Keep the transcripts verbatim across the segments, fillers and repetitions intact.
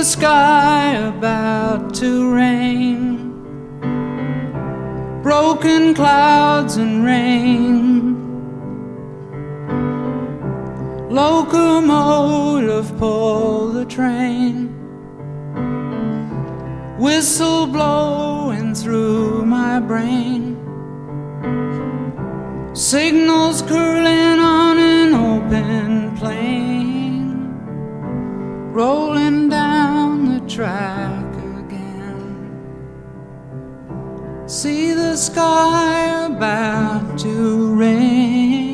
sky about to rain, broken clouds and rain, locomotive pull the train, whistle blowing through my brain, signals curling on an open plain, rolling down the track again. See the sky about to rain.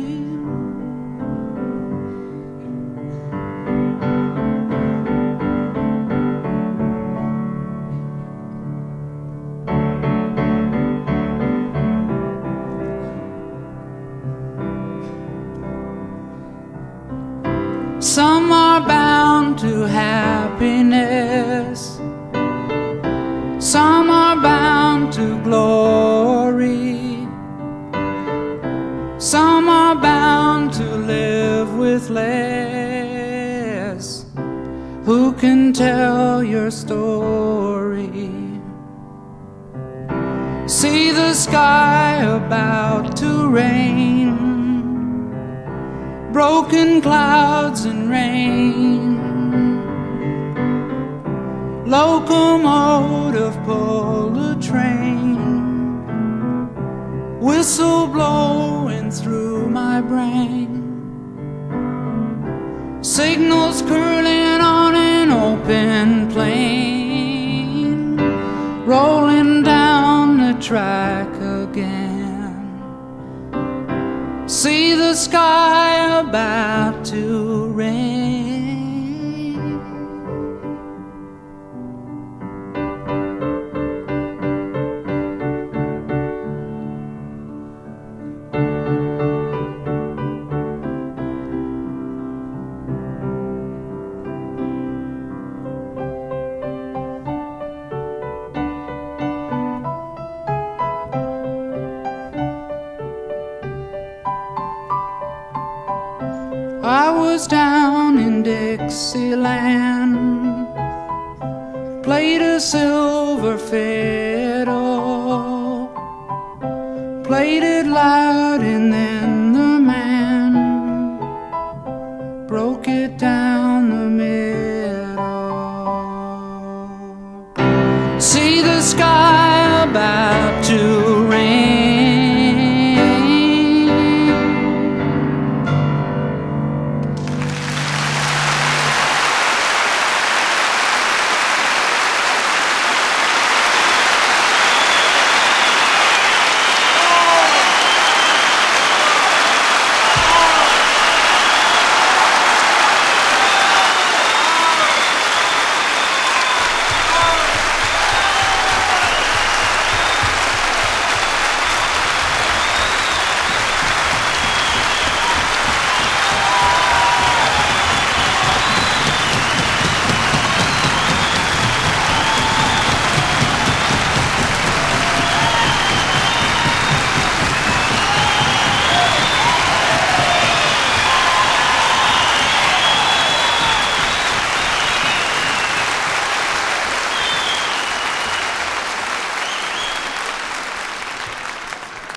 Some are bound to happiness, some are bound to glory, some are bound to live with less. Who can tell your story? See the sky about to rain, broken clouds and rain, locomotive pull the train, whistle blowing through my brain, signals curling on an open plain, rolling down the track again. See the sky about to rain. I was down in Dixieland, played a silver fiddle, played it loud, and then the man broke it down the middle. See the sky